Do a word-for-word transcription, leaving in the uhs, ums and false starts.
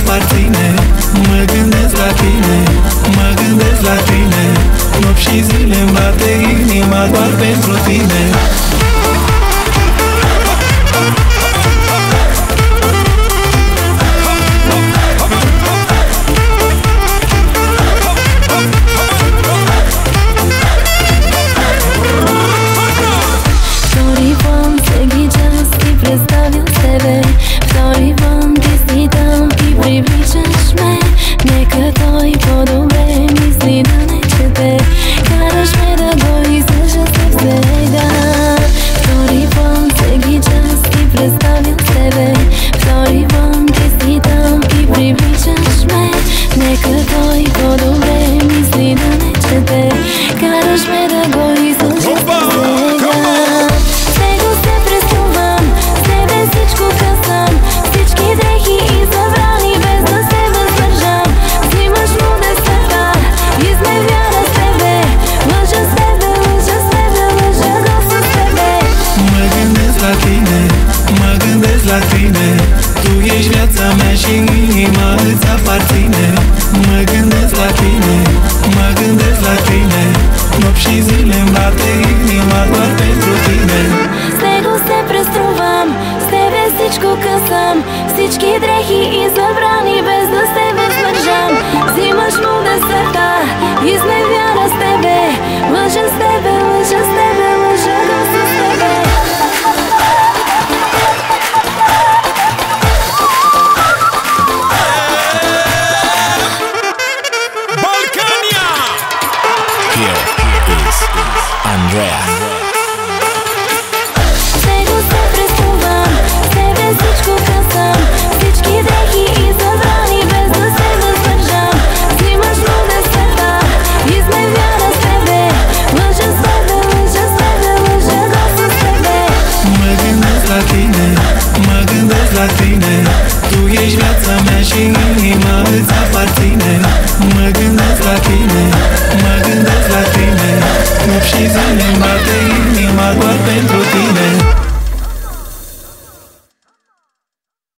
aparține. Mă gândesc la tine, mă gândesc la tine. Nopți și zile îmi bate inima doar pentru tine. Представил себе, втори вам ти си там и привличаш ме. Нека той по-добре мисли да не чете. Караш ме да го излъжа сега. Втори вам всеки час ти представил себе, втори вам ти си там и привличаш ме. Нека той по-добре мисли да не чете. Караш ме да го излъжа сега. Всички дрехи и забрани, без да се въздържам. Взимаш му десета, изневяра с тебе. Лъжа с тебе, лъжа с тебе, лъжа го с тебе. Mă gândesc la tine, mă gândesc la tine. Tu ești viața mea și inima îți aparține. Mă gândesc la tine, mă gândesc la tine. Nopți și zile îmi bate inima doar pentru tine. С него се преструвам, с тебе всичко късам. Всички дрехи и забрани, без да се въздържам. Взимаш му десета, изневяра с тебе. Лъжа с тебе, лъжа с тебе, лъжа го с тебе. Balkania! Here is Andrea. Всичко късам, всички дрехи и забрани, без да се въздържам. Взимаш му десета, изневяра с тебе. Лъжа с тебе, лъжа с тебе, лъжа го с тебе. Mă gândesc la tine, mă gândesc la tine. Tu ești viața mea și inima îți aparține. Mă gândesc la tine, mă gândesc la tine. Nopți și zile îmi bate inima doar pentru tine.